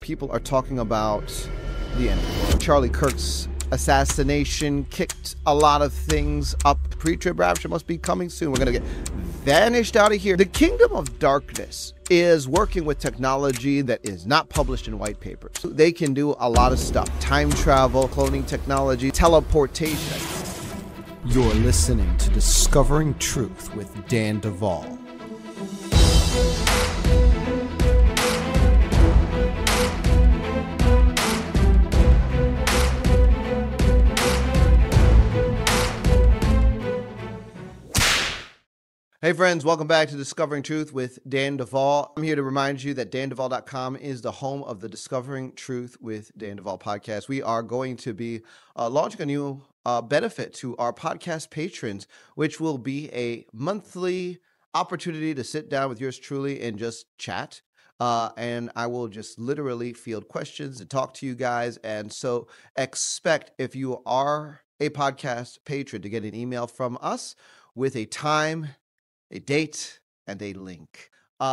people are talking about the end of the world. Charlie Kirk's assassination kicked a lot of things up. Pre-trib rapture must be coming soon. We're going to get vanished out of here. The kingdom of darkness is working with technology that is not published in white papers. They can do a lot of stuff. Time travel, cloning technology, teleportation. You're listening to Discovering Truth with Dan Duvall. Hey friends, welcome back to Discovering Truth with Dan Duvall. I'm here to remind you that danduvall.com is the home of the Discovering Truth with Dan Duvall podcast. We are going to be launching a new benefit to our podcast patrons, which will be a monthly opportunity to sit down with yours truly and just chat. And I will just literally field questions and talk to you guys. And so expect, if you are a podcast patron, to get an email from us with a time, a date, and a link.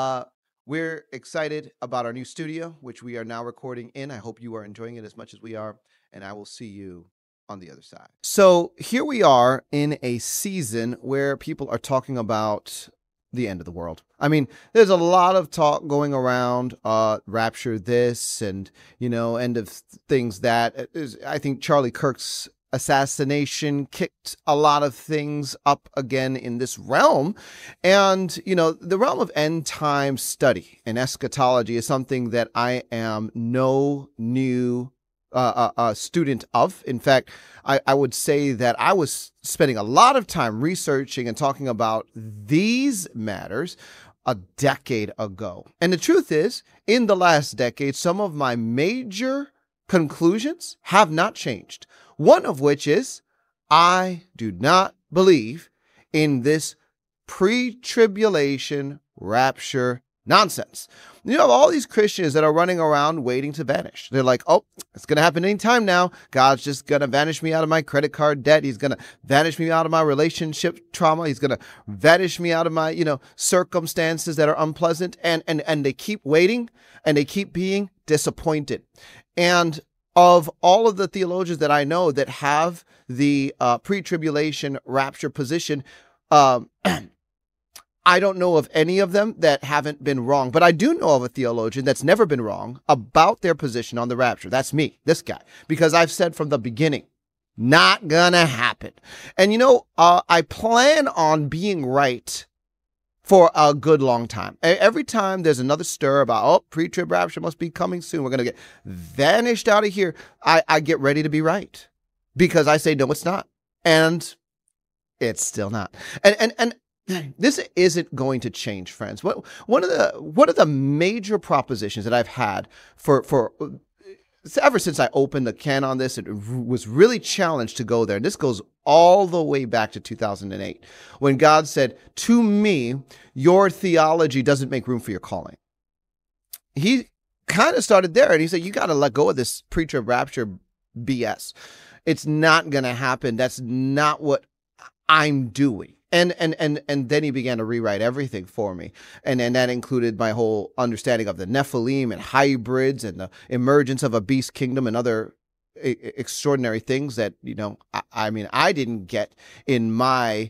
We're excited about our new studio, which we are now recording in. I hope you are enjoying it as much as we are, and I will see you on the other side. So here we are in a season where people are talking about the end of the world. I mean, there's a lot of talk going around, rapture this and, end of things that. I think Charlie Kirk's assassination kicked a lot of things up again in this realm. And, the realm of end time study and eschatology is something that I am no new student of. In fact, I would say that I was spending a lot of time researching and talking about these matters a decade ago. And the truth is, in the last decade, some of my major conclusions have not changed. One of which is, I do not believe in this pre-tribulation rapture nonsense. You have all these Christians that are running around waiting to vanish. They're like, oh, it's going to happen anytime now. God's just going to vanish me out of my credit card debt. He's going to vanish me out of my relationship trauma. He's going to vanish me out of my, circumstances that are unpleasant. And they keep waiting and they keep being disappointed. And of all of the theologians that I know that have the pre-tribulation rapture position, I don't know of any of them that haven't been wrong. But I do know of a theologian that's never been wrong about their position on the rapture. That's me, this guy. Because I've said from the beginning, not gonna happen. And I plan on being right for a good long time. Every time there's another stir about, pre-trib rapture must be coming soon, we're going to get vanished out of here, I get ready to be right. Because I say, no, it's not. And it's still not. And this isn't going to change, friends. One of the major propositions that I've had for ever since I opened the can on this, it was really challenged to go there. And this goes all the way back to 2008, when God said, to me, your theology doesn't make room for your calling. He kind of started there, and he said, you got to let go of this pre-trib rapture BS. It's not going to happen. That's not what I'm doing. And then he began to rewrite everything for me. And that included my whole understanding of the Nephilim and hybrids and the emergence of a beast kingdom and other extraordinary things that, I didn't get in my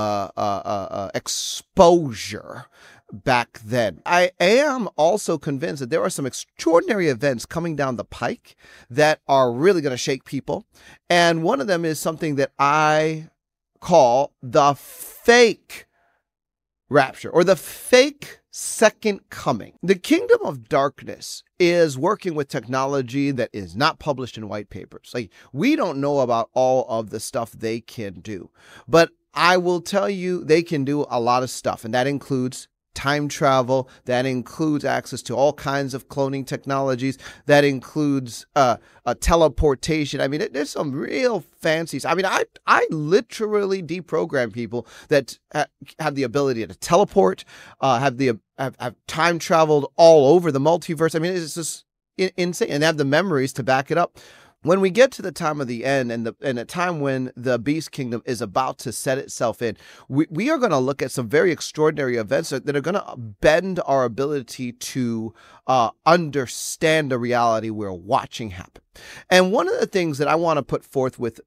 exposure back then. I am also convinced that there are some extraordinary events coming down the pike that are really going to shake people. And one of them is something that I call the fake rapture, or the fake second coming. The kingdom of darkness is working with technology that is not published in white papers. Like, we don't know about all of the stuff they can do, but I will tell you they can do a lot of stuff, and that includes time travel, that includes access to all kinds of cloning technologies, that includes teleportation. I mean, there's some real fancies. I mean, I literally deprogram people that have the ability to teleport, have time traveled all over the multiverse. I mean, it's just insane, and have the memories to back it up. when we get to the time of the end and a time when the beast kingdom is about to set itself in, we are going to look at some very extraordinary events that are going to bend our ability to understand the reality we're watching happen. And one of the things that I want to put forth with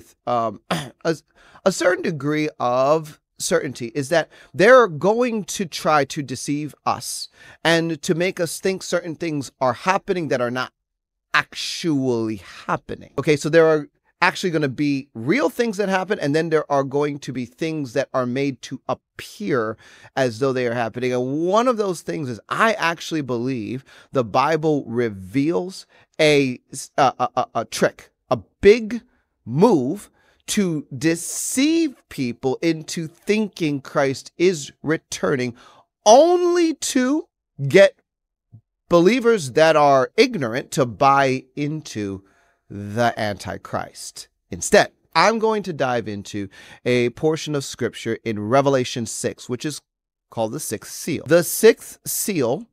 a certain degree of certainty is that they're going to try to deceive us and to make us think certain things are happening that are not actually happening. Okay, so there are actually going to be real things that happen, and then there are going to be things that are made to appear as though they are happening. And one of those things is, I actually believe the Bible reveals a trick, a big move to deceive people into thinking Christ is returning, only to get believers that are ignorant to buy into the Antichrist. Instead, I'm going to dive into a portion of scripture in Revelation 6, which is called the sixth seal. The sixth seal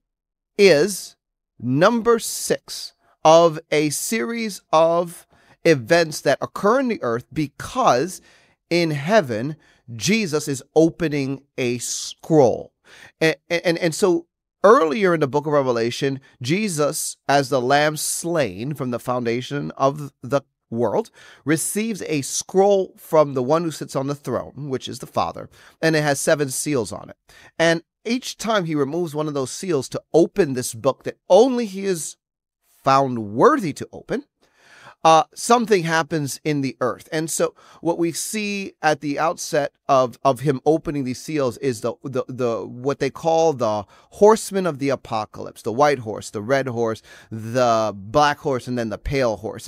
is number 6 of a series of events that occur in the earth, because in heaven, Jesus is opening a scroll. And so earlier in the book of Revelation, Jesus, as the lamb slain from the foundation of the world, receives a scroll from the one who sits on the throne, which is the Father, and it has 7 seals on it. And each time he removes one of those seals to open this book that only he is found worthy to open, something happens in the earth. And so what we see at the outset of him opening these seals is the what they call the horsemen of the apocalypse: the white horse, the red horse, the black horse, and then the pale horse.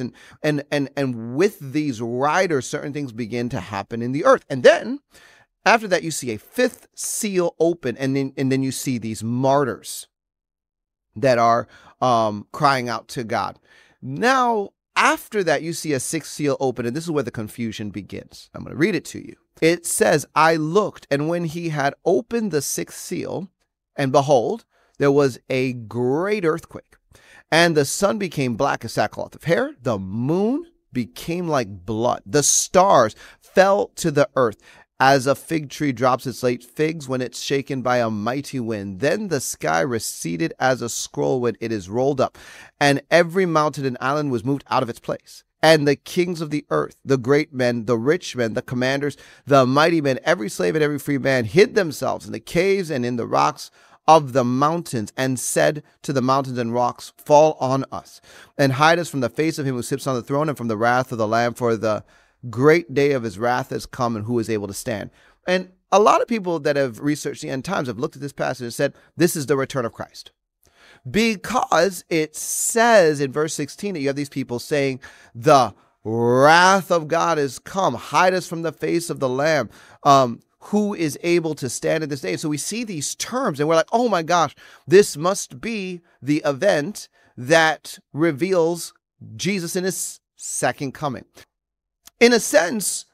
And with these riders, certain things begin to happen in the earth. And then after that, you see a 5th seal open, and then you see these martyrs that are crying out to God. Now, after that, you see a 6th seal open, and this is where the confusion begins. I'm going to read it to you. It says, I looked, and when he had opened the 6th seal, and behold, there was a great earthquake, and the sun became black as sackcloth of hair, the moon became like blood, the stars fell to the earth, as a fig tree drops its late figs when it's shaken by a mighty wind. Then the sky receded as a scroll when it is rolled up, and every mountain and island was moved out of its place. And the kings of the earth, the great men, the rich men, the commanders, the mighty men, every slave and every free man hid themselves in the caves and in the rocks of the mountains, and said to the mountains and rocks, fall on us, and hide us from the face of him who sits on the throne and from the wrath of the Lamb, for the great day of his wrath has come, and who is able to stand? And a lot of people that have researched the end times have looked at this passage and said, this is the return of Christ. Because it says in verse 16 that you have these people saying, the wrath of God is come, hide us from the face of the Lamb, who is able to stand in this day. So we see these terms and we're like, oh my gosh, this must be the event that reveals Jesus in his second coming. In a sense,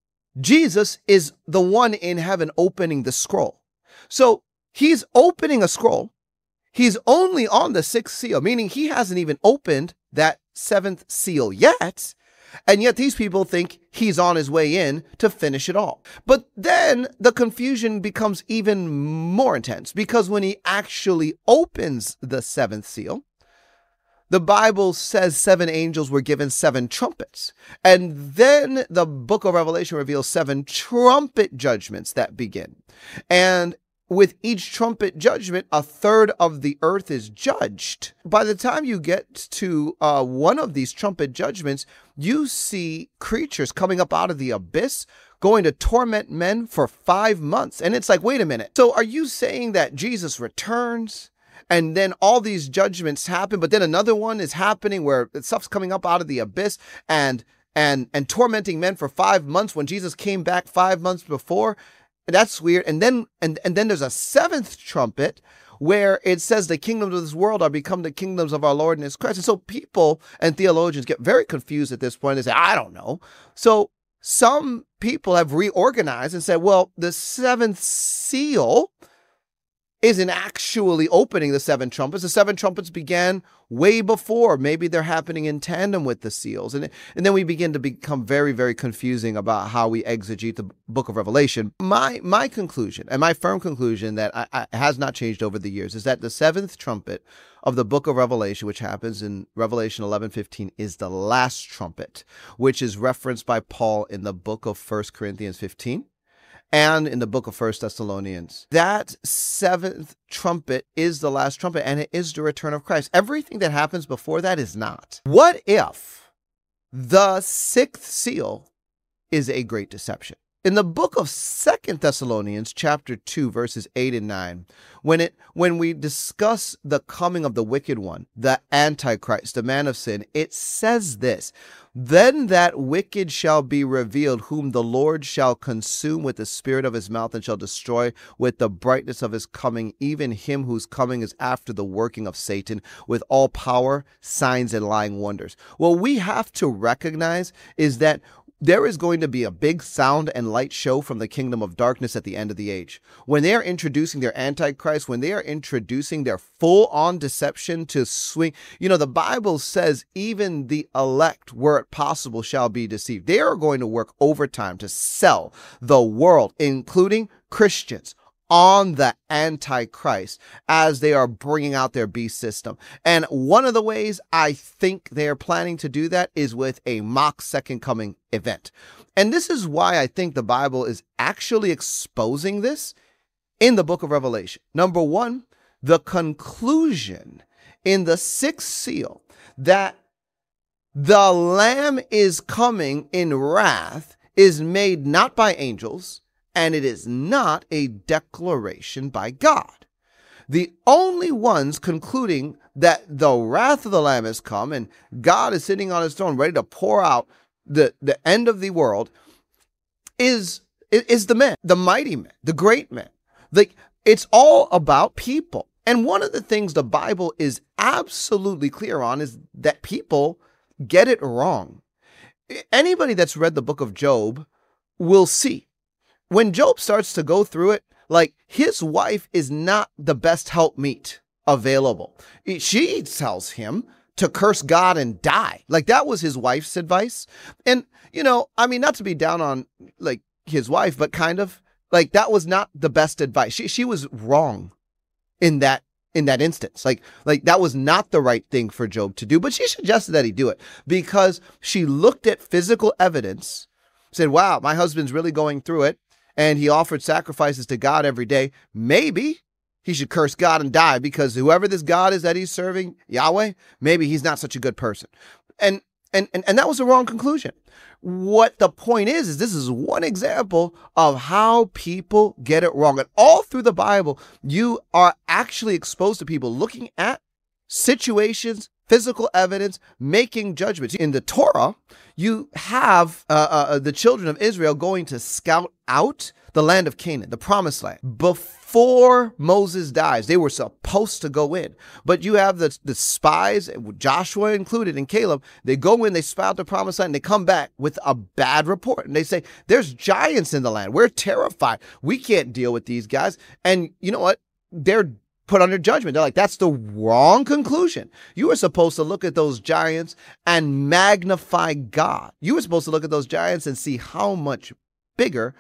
Jesus is the one in heaven opening the scroll. So he's opening a scroll. He's only on the 6th seal, meaning he hasn't even opened that 7th seal yet. And yet these people think he's on his way in to finish it all. But then the confusion becomes even more intense, because when he actually opens the 7th seal, the Bible says 7 angels were given 7 trumpets. And then the book of Revelation reveals 7 trumpet judgments that begin. And with each trumpet judgment, 1/3 of the earth is judged. By the time you get to one of these trumpet judgments, you see creatures coming up out of the abyss, going to torment men for 5 months. And it's like, wait a minute. So are you saying that Jesus returns, and then all these judgments happen, but then another one is happening where stuff's coming up out of the abyss and tormenting men for 5 months when Jesus came back 5 months before? That's weird. And then there's a 7th trumpet where it says the kingdoms of this world are become the kingdoms of our Lord and his Christ. And so people and theologians get very confused at this point. They say, I don't know. So some people have reorganized and said, well, the 7th seal isn't actually opening the seven trumpets. The seven trumpets began way before. Maybe they're happening in tandem with the seals. And then we begin to become very, very confusing about how we exegete the book of Revelation. My conclusion, and my firm conclusion that has not changed over the years, is that the seventh trumpet of the book of Revelation, which happens in Revelation 11:15, is the last trumpet, which is referenced by Paul in the book of 1 Corinthians 15. And in the book of 1 Thessalonians. That seventh trumpet is the last trumpet, and it is the return of Christ. Everything that happens before that is not. What if the sixth seal is a great deception? In the book of 2 Thessalonians, chapter 2, verses 8 and 9, when we discuss the coming of the wicked one, the Antichrist, the man of sin, it says this: "Then that wicked shall be revealed, whom the Lord shall consume with the spirit of his mouth, and shall destroy with the brightness of his coming, even him whose coming is after the working of Satan, with all power, signs, and lying wonders." What we have to recognize is that there is going to be a big sound and light show from the kingdom of darkness at the end of the age. When they are introducing their Antichrist, when they are introducing their full-on deception to swing, the Bible says even the elect, were it possible, shall be deceived. They are going to work overtime to sell the world, including Christians, on the Antichrist as they are bringing out their beast system. And one of the ways I think they are planning to do that is with a mock second coming event. And this is why I think the Bible is actually exposing this in the book of Revelation. Number one, the conclusion in the sixth seal that the Lamb is coming in wrath is made not by angels, and it is not a declaration by God. The only ones concluding that the wrath of the Lamb has come and God is sitting on his throne ready to pour out the end of the world is the men, the mighty men, the great men. Like, it's all about people. And one of the things the Bible is absolutely clear on is that people get it wrong. Anybody that's read the book of Job will see when Job starts to go through it, like, his wife is not the best helpmeet available. She tells him to curse God and die. Like, that was his wife's advice. And, not to be down on, like, his wife, but kind of, like, that was not the best advice. She was wrong in that instance. Like that was not the right thing for Job to do, but she suggested that he do it because she looked at physical evidence, said, wow, my husband's really going through it, and he offered sacrifices to God every day. Maybe he should curse God and die, because whoever this God is that he's serving, Yahweh, maybe he's not such a good person. And that was the wrong conclusion. What the point is this is one example of how people get it wrong. And all through the Bible, you are actually exposed to people looking at situations, physical evidence, making judgments. In the Torah, you have the children of Israel going to scout out the land of Canaan, the promised land. Before Moses dies, they were supposed to go in. But you have the spies, Joshua included and Caleb, they go in, they spy out the promised land, and they come back with a bad report. And they say, there's giants in the land. We're terrified. We can't deal with these guys. And you know what? They're put under judgment. They're like, that's the wrong conclusion. You were supposed to look at those giants and magnify God. You were supposed to look at those giants and see how much bigger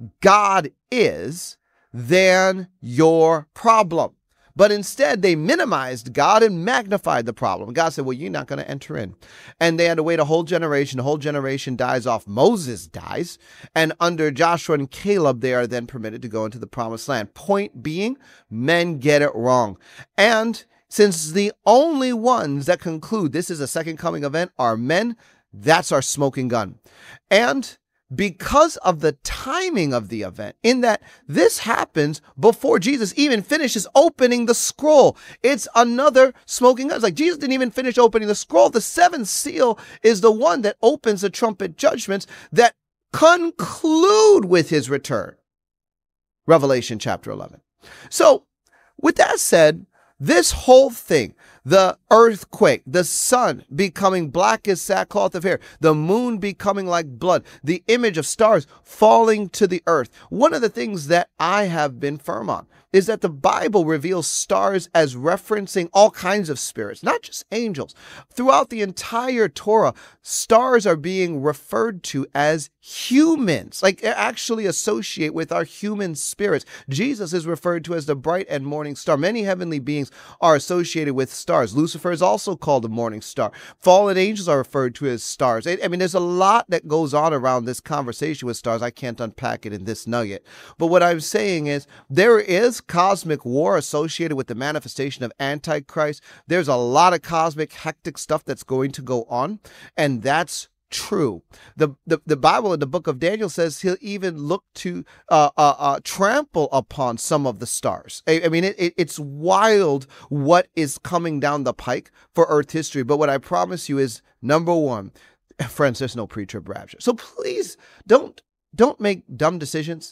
God is than your problem. But instead, they minimized God and magnified the problem. God said, well, you're not going to enter in. And they had to wait a whole generation. The whole generation dies off. Moses dies. And under Joshua and Caleb, they are then permitted to go into the promised land. Point being, men get it wrong. And since the only ones that conclude this is a second coming event are men, that's our smoking gun. And because of the timing of the event, in that this happens before Jesus even finishes opening the scroll. It's another smoking gun. It's like Jesus didn't even finish opening the scroll. The seventh seal is the one that opens the trumpet judgments that conclude with his return. Revelation chapter 11. So with that said, this whole thing, the earthquake, the sun becoming black as sackcloth of hair, the moon becoming like blood, the image of stars falling to the earth. One of the things that I have been firm on is that the Bible reveals stars as referencing all kinds of spirits, not just angels. Throughout the entire Torah, stars are being referred to as humans, like actually associate with our human spirits. Jesus is referred to as the bright and morning star. Many heavenly beings are associated with stars. Lucifer is also called a morning star. Fallen angels are referred to as stars. I mean, there's a lot that goes on around this conversation with stars. I can't unpack it in this nugget. But what I'm saying is there is cosmic war associated with the manifestation of Antichrist. There's a lot of cosmic hectic stuff that's going to go on, and that's true. The Bible in the book of Daniel says he'll even look to trample upon some of the stars. I mean, it's wild what is coming down the pike for Earth history. But what I promise you is, number one, friends, there's no pre-trib rapture. So please don't make dumb decisions.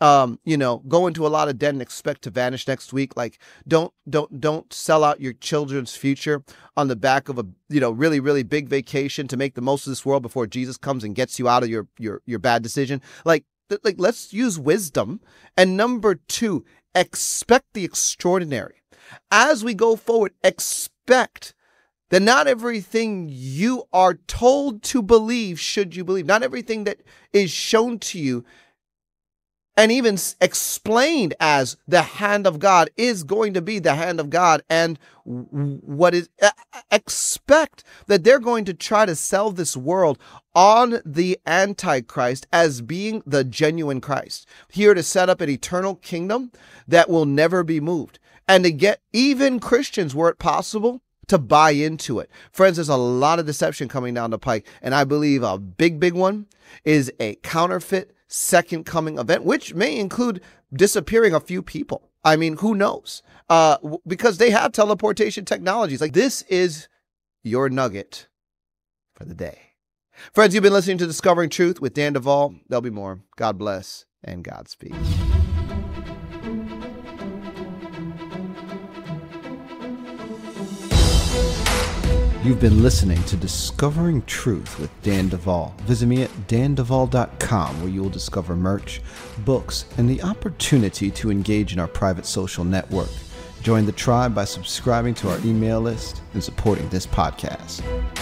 Go into a lot of debt and expect to vanish next week. Like, don't sell out your children's future on the back of a, really, really big vacation to make the most of this world before Jesus comes and gets you out of your bad decision. Like, let's use wisdom. And number two, expect the extraordinary. As we go forward, expect that not everything you are told to believe should you believe. Not everything that is shown to you and even explained as the hand of God is going to be the hand of God. And what is expect that they're going to try to sell this world on the Antichrist as being the genuine Christ, here to set up an eternal kingdom that will never be moved, and to get even Christians, were it possible, to buy into it. Friends, there's a lot of deception coming down the pike, and I believe a big one is a counterfeit second coming event, which may include disappearing a few people. I mean, who knows? Because they have teleportation technologies. Like, this is your nugget for the day. Friends, you've been listening to Discovering Truth with Dan Duvall. There'll be more. God bless and Godspeed. You've been listening to Discovering Truth with Dan Duvall. Visit me at danduvall.com, where you will discover merch, books, and the opportunity to engage in our private social network. Join the tribe by subscribing to our email list and supporting this podcast.